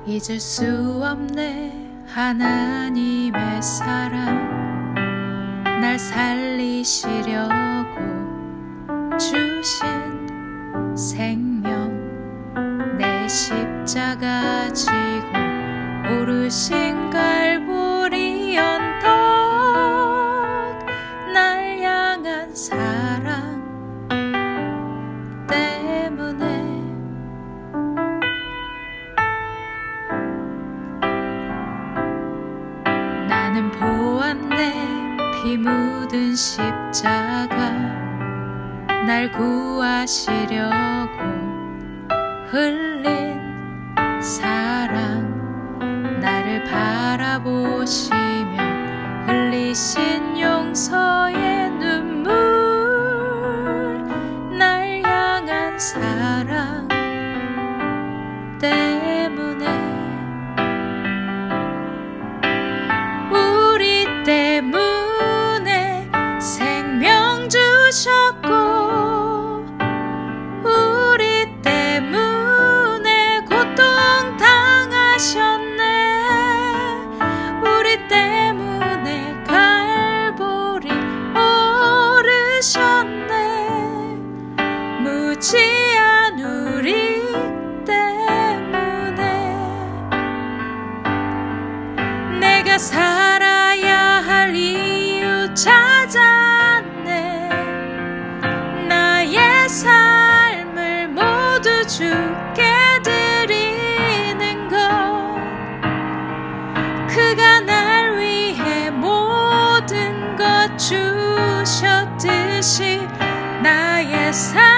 잊을 수 없네 하나님의 사랑, 날 살리시려고 주신 생명, 내 십자가 지고 오르신 갈보리 언덕, 날 향한 사랑 때문에 나는 보았네 피 묻은 십자가, 날 구하시려고 흘린 사랑, 나를 바라보시며 흘리신 용서의 눈물, 날 향한 사랑 때문에, 우리 때문에 생명 주셨고, 우리 때문에 고통 당하셨네, 우리 때문에 갈보리 오르셨네, 무지한 우리 때문에 내가 살아야 할 이유 찾았네, 나의 삶을 모두 주께 드리는 것, 그가 날 위해 모든 것 주셨듯이 나의 삶